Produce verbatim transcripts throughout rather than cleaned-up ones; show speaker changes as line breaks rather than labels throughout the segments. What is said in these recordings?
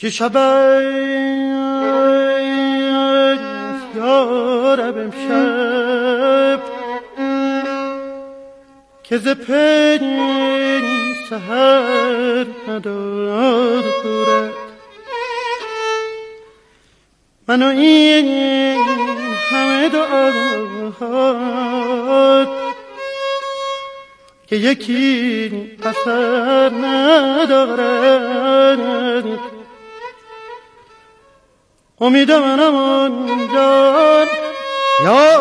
که شب است یارب امشب که ز پی سحر ندارد من و این همه دعاات که یکی اثر ندارد امید منم آنجا یا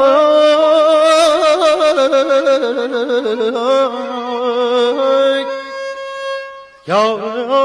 یا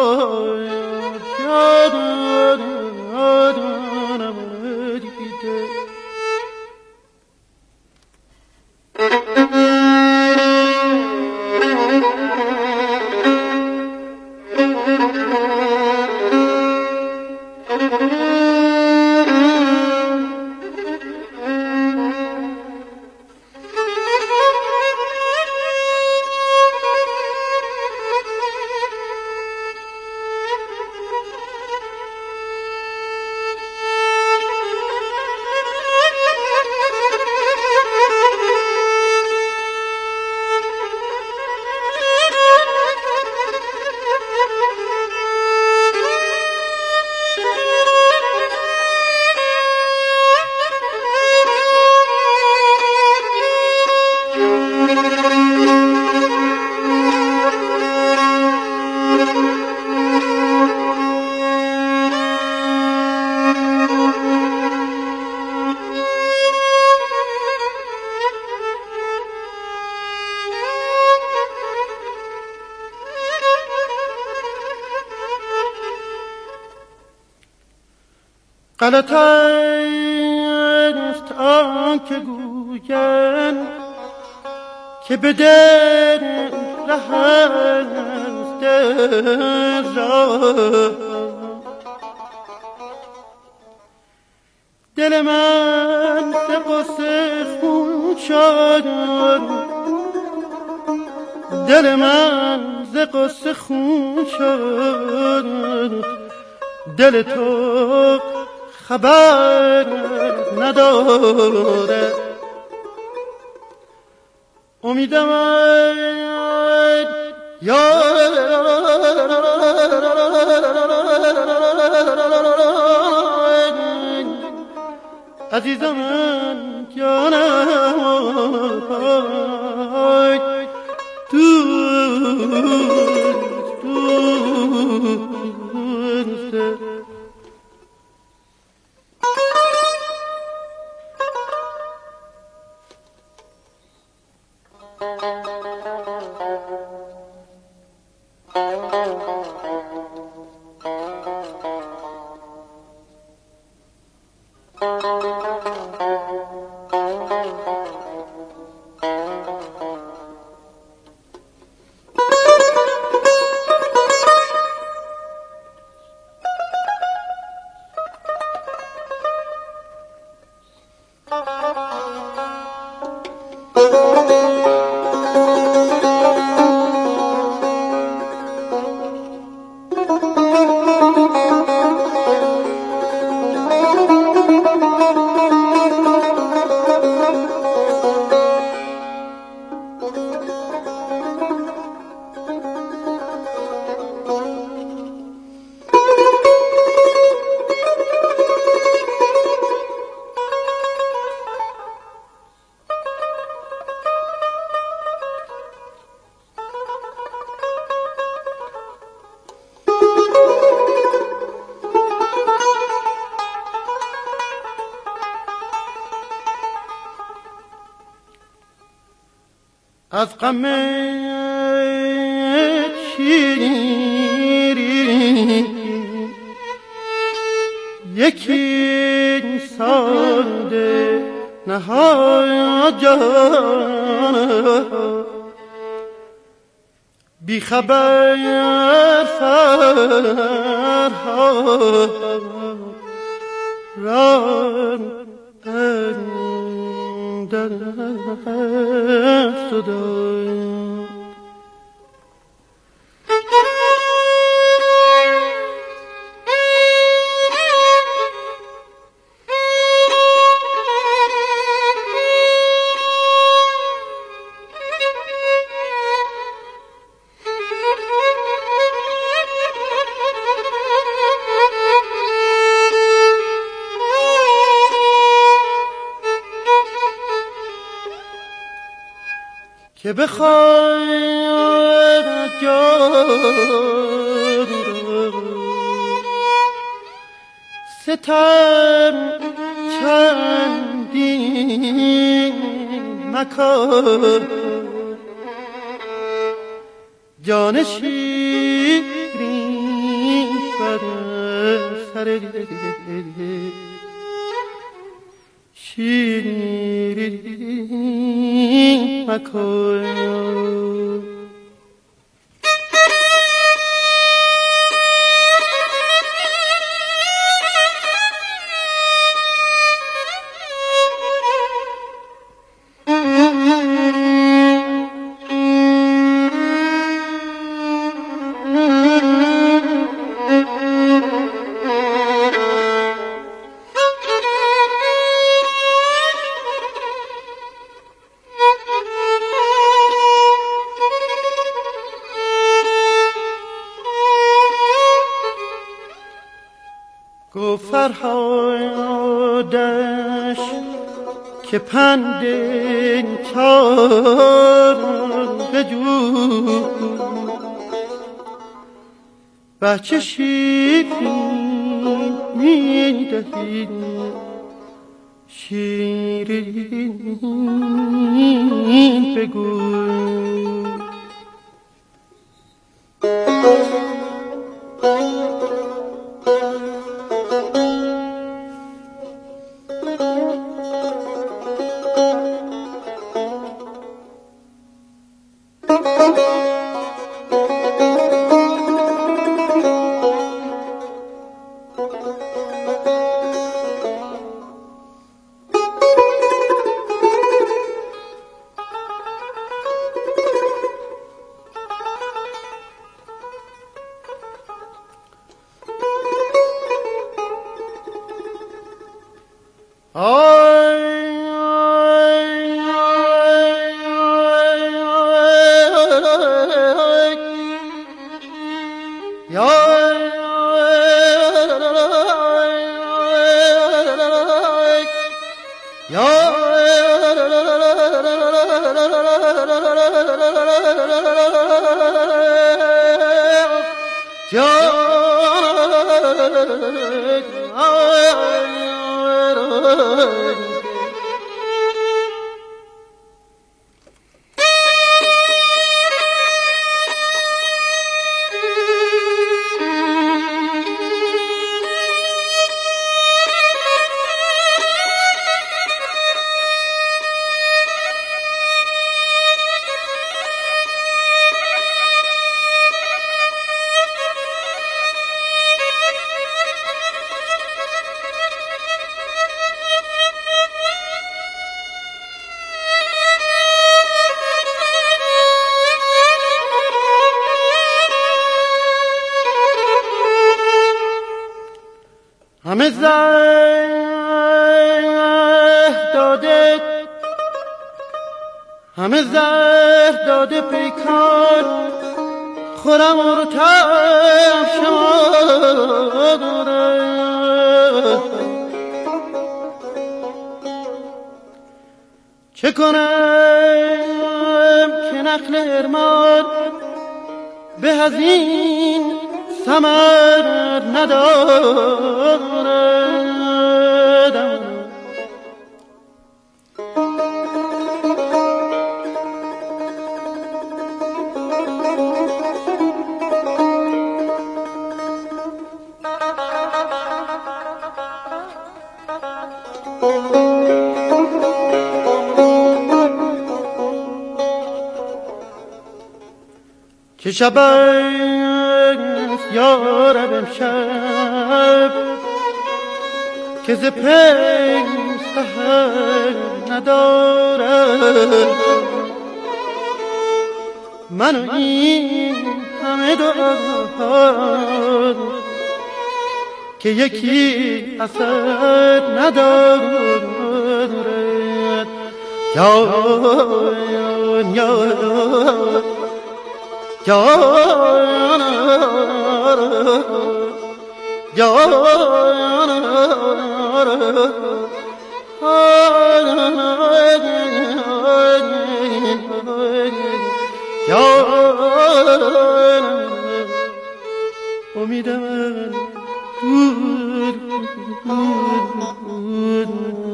غلط است آن که گویند که به دل ره است دل را دل من ز غصه خون شد دل من ز غصه خون شد دل تو خبر نداره امیدم یا عزیزم جانم دوست دوست از غم شیری یکی ساده نهاد جان بی خبر فرها را در صدا که بخواهد جان ستم چندین مکن جان شیرین بر سر شیرین مکن فرهادش که پند چار بجو بچه شیرین میدهی شیرین بگو همه زهر داده همه زهر داده پیکان خورم رو تم شماره چه کنم که نخل ارمان به از این ثمر ندارد که شب است یارب امشب که ز پی سحر ندارد من و این همه دعا که یکی اثر ندارد جان جان جان جان امید من دور دور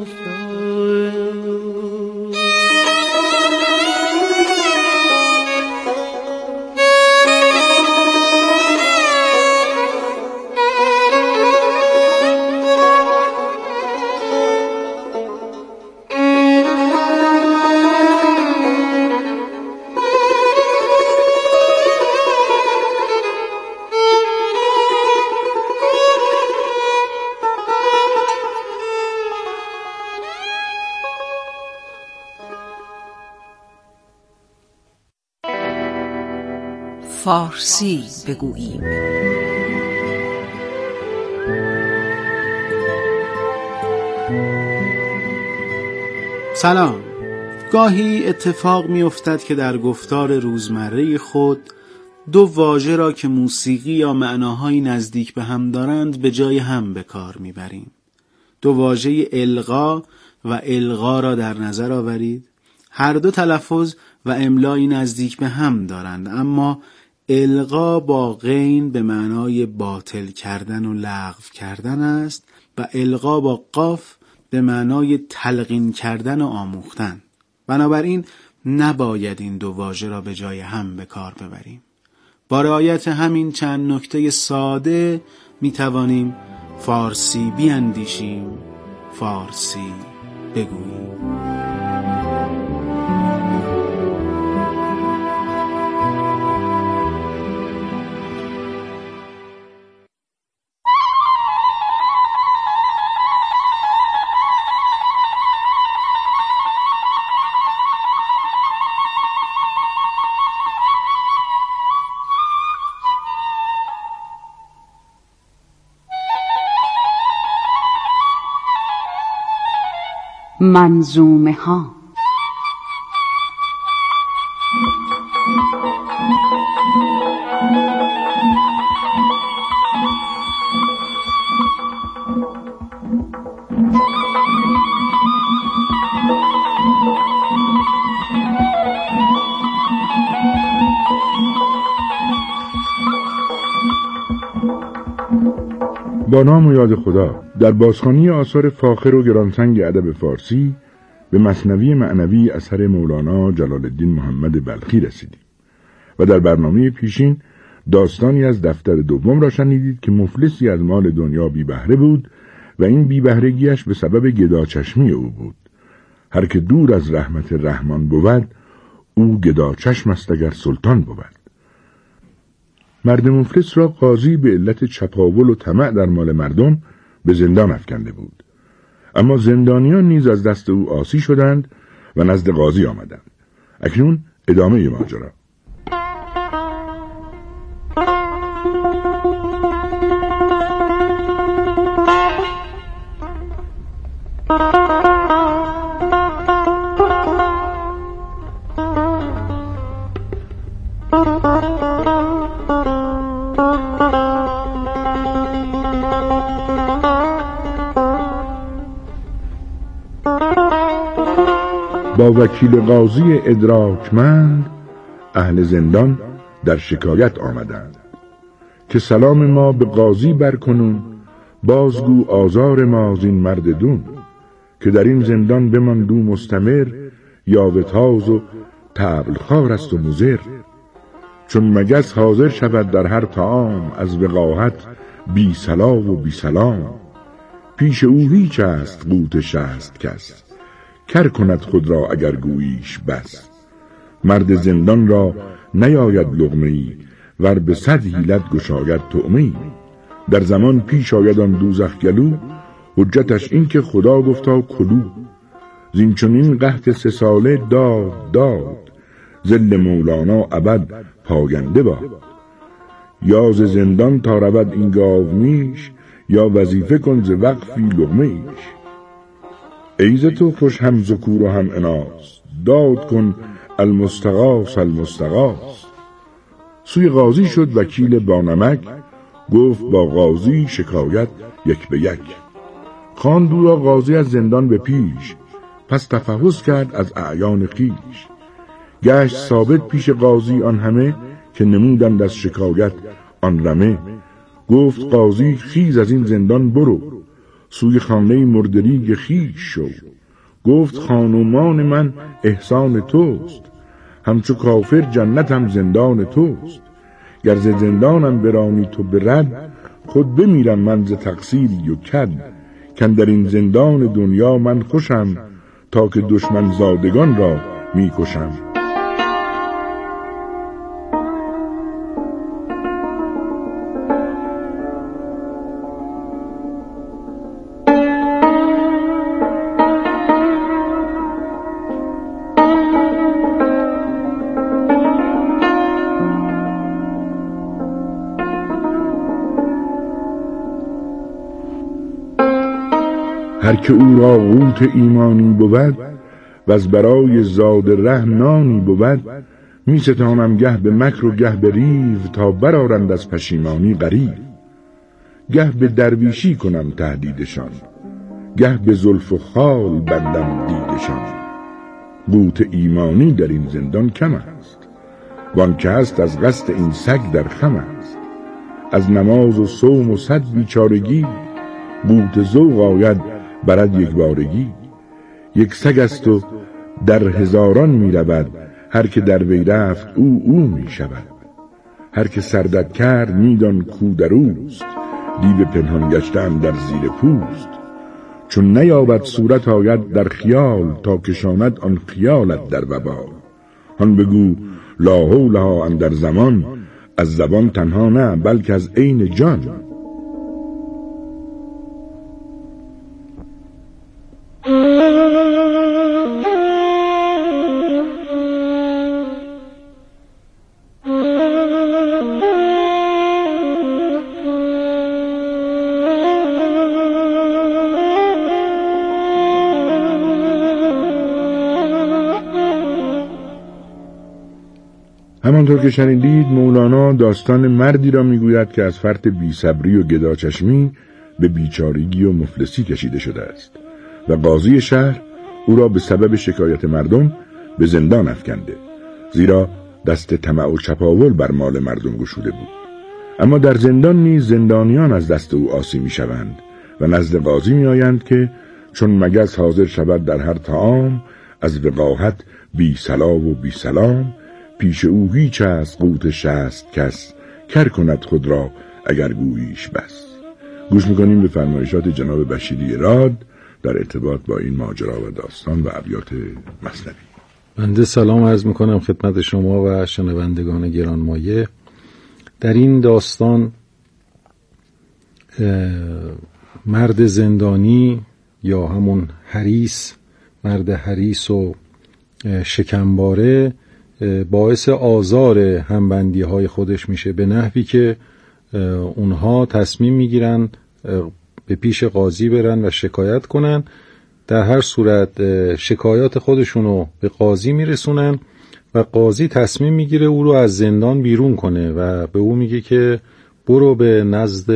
فارسی بگوییم.
سلام. گاهی اتفاق می افتد که در گفتار روزمره خود دو واژه را که موسیقی یا معناهای نزدیک به هم دارند به جای هم به کار می بریم. دو واژه القا و الغا را در نظر آورید. هر دو تلفظ و املایی نزدیک به هم دارند، اما القا با غین به معنای باطل کردن و لغو کردن است و القا با قاف به معنای تلقین کردن و آموختن. بنابراین نباید این دو واژه را به جای هم به کار ببریم. با رعایت همین چند نکته ساده می توانیم فارسی بیاندیشیم، فارسی بگوییم.
منظومه ها.
با نام و یاد خدا. در بازخوانی آثار فاخر و گرانسنگ ادب فارسی به مثنوی معنوی اثر مولانا جلال الدین محمد بلخی رسیدیم و در برنامه پیشین داستانی از دفتر دوم را شنیدید که مفلسی از مال دنیا بی بهره بود و این بی بهرگیش به سبب گداچشمی او بود. هر که دور از رحمت رحمان بود، او گداچشم است اگر سلطان بود. مرد مفلس را قاضی به علت چپاول و طمع در مال مردم به زندان افکنده بود، اما زندانیان نیز از دست او عاصی شدند و نزد قاضی آمدند. اکنون ادامه ماجرا. با وکیل قاضی ادراکمند اهل زندان در شکایت آمدند که سلام ما به قاضی برکنون، بازگو آزار ما زین مرد دون، که در این زندان بماندو مستمر، یاوه تاز و طبل خوار است و مضر. چون مگس حاضر شود در هر طعام، از وقاحت بی صلا و بی سلام. پیش او هیچ است قوت شست کس، کر کند خود را اگر گوییش بس. مرد زندان را نیاید لقمه ای، ور به صد حیلت گشاید طعمه ای. در زمان پیش آید آن دوزخ گلو، حجتش این که خدا گفتا کلو. زین چنین قحط سه ساله داد داد، ذل مولانا ابد پاینده باد. یا ز زندان تا رود این گاو میش، یا وظیفه کن ز وقفی لقمه ایش. ایز تو خوش هم ذکور و هم اناث، داد کن المستغاث المستغاث. سوی قاضی شد وکیل بانمک، گفت با قاضی شکایت یک به یک. خواند او را قاضی از زندان به پیش، پس تفحص کرد از اعیان خویش. گشت ثابت پیش قاضی آن همه، که نمودند از شکایت آن رمه. گفت قاضی خیز از این زندان برو، سوی خانه مردریگ خیش شو. گفت خانومان من احسان توست، همچو کافر جنتم زندان توست. گر ز زندانم برانی تو برد، خود بمیرم من ز تقصیری و کد. کن در این زندان دنیا من خوشم، تا که دشمن زادگان را می کشم. هر که او را قوت ایمانی بود، و از برای زاد ره نانی بود. می ستانم گه به مکر و گه به ریو، تا برارند از پشیمانی غریو. گه به درویشی کنم تهدیدشان، گه به زلف و خال بندم دیدشان. قوت ایمانی در این زندان کم است، وان که هست از قصد این سگ در خم است. از نماز و صوم و صد بیچارگی، قوت ذوق آید برد یک بارگی. یک سگ است و در هزاران می رود، هر که در وی رفت او او می شود. هر که سردت کرد می دان کو در اوست، دیو پنهان گشته اندر زیر پوست. چون نیابد صورت آید در خیال، تا کشاند آن خیالت در وبال. هان بگو لا حولها اندر زمان، از زبان تنها نه بلکه از عین جان. همانطور که شنیدید، مولانا داستان مردی را میگوید که از فرط بی‌صبری و گداچشمی به بیچارگی و مفلسی کشیده شده است و قاضی شهر او را به سبب شکایت مردم به زندان افکنده، زیرا دست طمع و چپاول بر مال مردم گشوده بود. اما در زندان نیز زندانیان از دست او عاصی میشوند و نزد قاضی میآیند که چون مگس حاضر شود در هر طعام، از وقاحت بی صلا و بی سلام. پیش او هیچ است قوت شست کس، کر کند خود را اگر گوییش بس. گوش میکنیم به فرمایشات جناب بشیری راد در ارتباط با این ماجرا و داستان و ابیات مثنوی.
بنده سلام عرض میکنم خدمت شما و شنوندگان گرانمایه. در این داستان مرد زندانی یا همون حریص، مرد حریص و شکمباره باعث آزار همبندی های خودش میشه، به نحوی که اونها تصمیم میگیرن به پیش قاضی برن و شکایت کنن. در هر صورت شکایات خودشونو به قاضی میرسونن و قاضی تصمیم میگیره او رو از زندان بیرون کنه و به او میگه که برو به نزد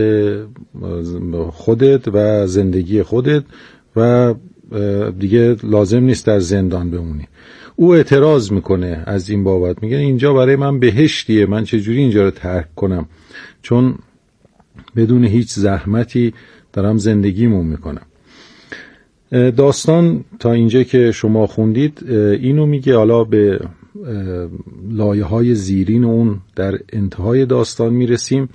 خودت و زندگی خودت و دیگه لازم نیست در زندان بمونی. او اعتراض میکنه از این بابت، میگه اینجا برای من بهشتیه، من چجوری اینجا رو ترک کنم، چون بدون هیچ زحمتی دارم زندگیمون میکنم. داستان تا اینجا که شما خوندید اینو میگه. حالا به لایه های زیرین اون در انتهای داستان میرسیم.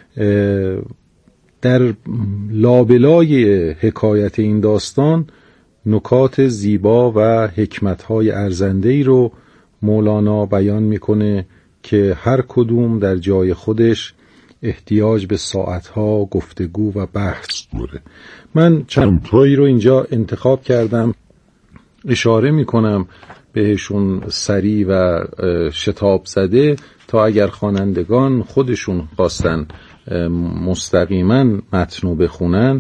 در لابلای حکایت این داستان نکات زیبا و حکمت‌های ارزنده‌ای رو مولانا بیان میکنه که هر کدوم در جای خودش احتیاج به ساعتها گفتگو و بحث داره. من چند تایی رو اینجا انتخاب کردم، اشاره میکنم بهشون سریع و شتاب زده تا اگر خوانندگان خودشون خواستن مستقیما متنو بخونن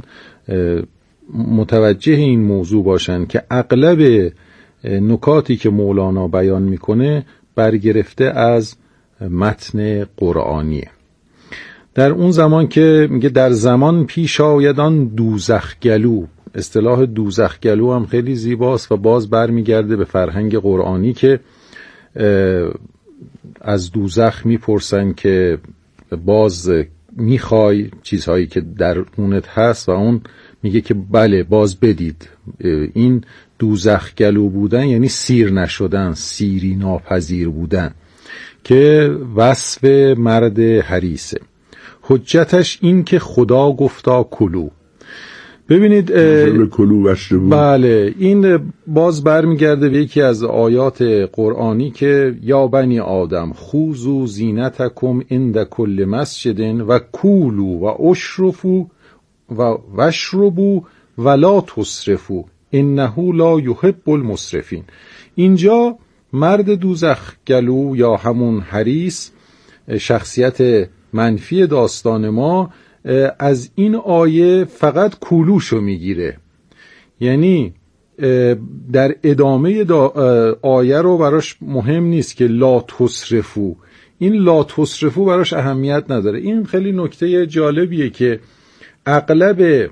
متوجه این موضوع باشن که اغلب نکاتی که مولانا بیان میکنه برگرفته از متن قرآنیه. در اون زمان که میگه در زمان پیش آیدان دوزخگلو، اصطلاح دوزخگلو هم خیلی زیباست و باز برمیگرده به فرهنگ قرآنی که
از دوزخ میپرسن که باز میخوای چیزهایی که درونت هست و اون میگه که بله باز بدید. این دوزخ گلو بودن یعنی سیر نشدن، سیری ناپذیر بودن که وصف مرد حریصه. حجتش این که خدا گفتا کلو. ببینید
کلو وشربو.
بله این باز برمیگرده به یکی از آیات قرآنی که یا بنی آدم خوذوا زینتکم عند کل مسجد و کولو و اشرفو و وشربو ولا تسرفو انه لا یحب المسرفین. اینجا مرد دوزخ گلو یا همون حریص، شخصیت منفی داستان ما، از این آیه فقط کولوشو میگیره. یعنی در ادامه آیه رو براش مهم نیست که لا تسرفو، این لا تسرفو براش اهمیت نداره. این خیلی نکته جالبیه که اغلب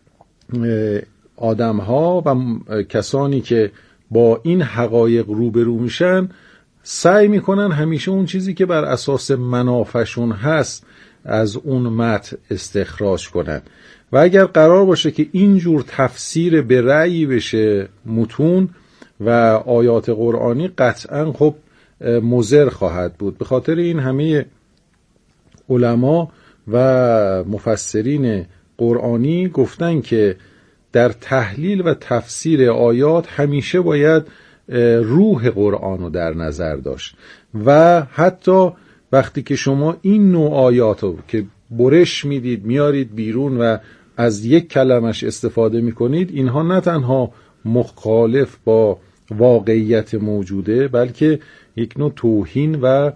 آدم ها و کسانی که با این حقایق روبرو میشن سعی میکنن همیشه اون چیزی که بر اساس منافعشون هست از اون متن استخراج کنن و اگر قرار باشه که اینجور تفسیر به رأی بشه متون و آیات قرآنی، قطعا خب مضر خواهد بود. به خاطر این همه علما و مفسرین قرآنی گفتن که در تحلیل و تفسیر آیات همیشه باید روح قرآن رو در نظر داشت و حتی وقتی که شما این نوع آیات رو که برش میدید میارید بیرون و از یک کلمش استفاده میکنید، اینها نه تنها مخالف با واقعیت موجوده بلکه یک نوع توهین و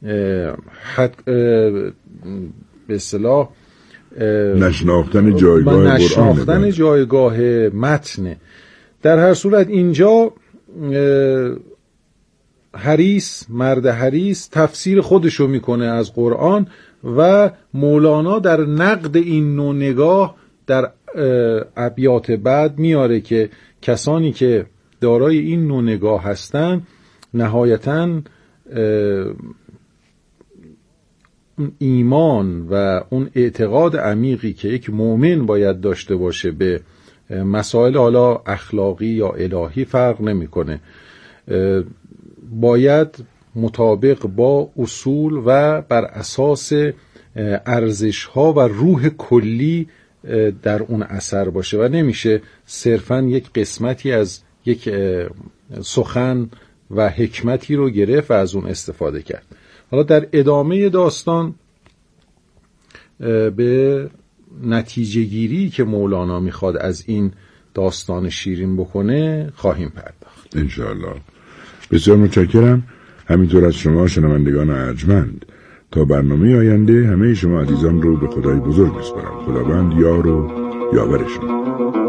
به اصطلاح
نشناختن جایگاه قرآن،
نشناختن جایگاه متن. در هر صورت اینجا حریص، مرد حریص تفسیر خودشو میکنه از قرآن و مولانا در نقد این نوع نگاه در ابیات بعد میاره که کسانی که دارای این نوع نگاه هستن نهایتاً ایمان و اون اعتقاد عمیقی که یک مؤمن باید داشته باشه به مسائل حالا اخلاقی یا الهی فرق نمیکنه، باید مطابق با اصول و بر اساس ارزش‌ها و روح کلی در اون اثر باشه و نمیشه صرفاً یک قسمتی از یک سخن و حکمتی رو گرفت و از اون استفاده کرد. حالا در ادامه داستان به نتیجه گیری که مولانا میخواد از این داستان شیرین بکنه خواهیم پرداخت
انشاءالله. بسیار متشکرم. همینطور از شما شنوندگان ارجمند. تا برنامه آینده همه شما عزیزان رو به خدای بزرگ میسپارم. خداوند یار و یاور شما.